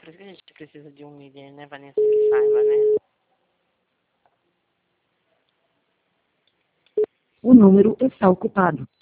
por isso que a gente precisa de um líder, né, Vanessa, que saiba, né? O número está ocupado.